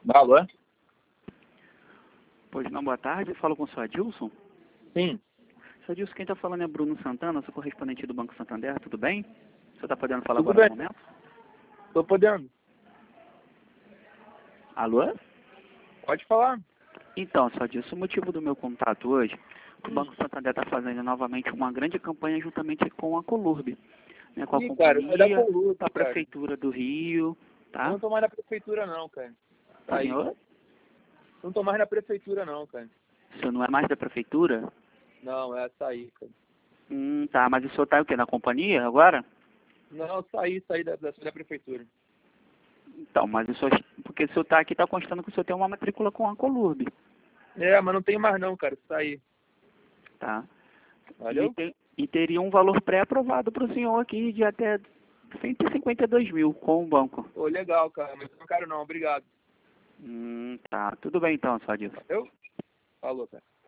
Alô? Pois não, boa tarde. Falo com o senhor Adilson. Sim. Senhor Adilson, quem está falando é Bruno Santana, sou correspondente do Banco Santander, tudo bem? O senhor está podendo falar Tudo agora bem. no momento? Tô podendo. Alô? Pode falar. Então, senhor Adilson, o motivo do meu contato hoje, o Banco Santander está fazendo novamente uma grande campanha juntamente com a Colurb, né, com a Ih, cara, sai da companhia, Colurb, a cara. Prefeitura do Rio, Eu tá? não tô mais na prefeitura não, cara. Tá aí. Senhor? Não tô mais na prefeitura não, cara. O senhor não é mais da Prefeitura? Não, é sair, cara. Tá, mas o senhor está o quê, na companhia agora? Não, saí da prefeitura. Então, mas o senhor, porque o senhor está aqui, está constando que o senhor tem uma matrícula com a Colurb, É, mas não tem mais não, cara. Saí. tá? Valeu? E teria um valor pré-aprovado para o senhor aqui de até 152 mil com o banco. Pô, legal, cara. Mas não quero não. Obrigado. Tá. Tudo bem então, só disso. Valeu? Falou, cara.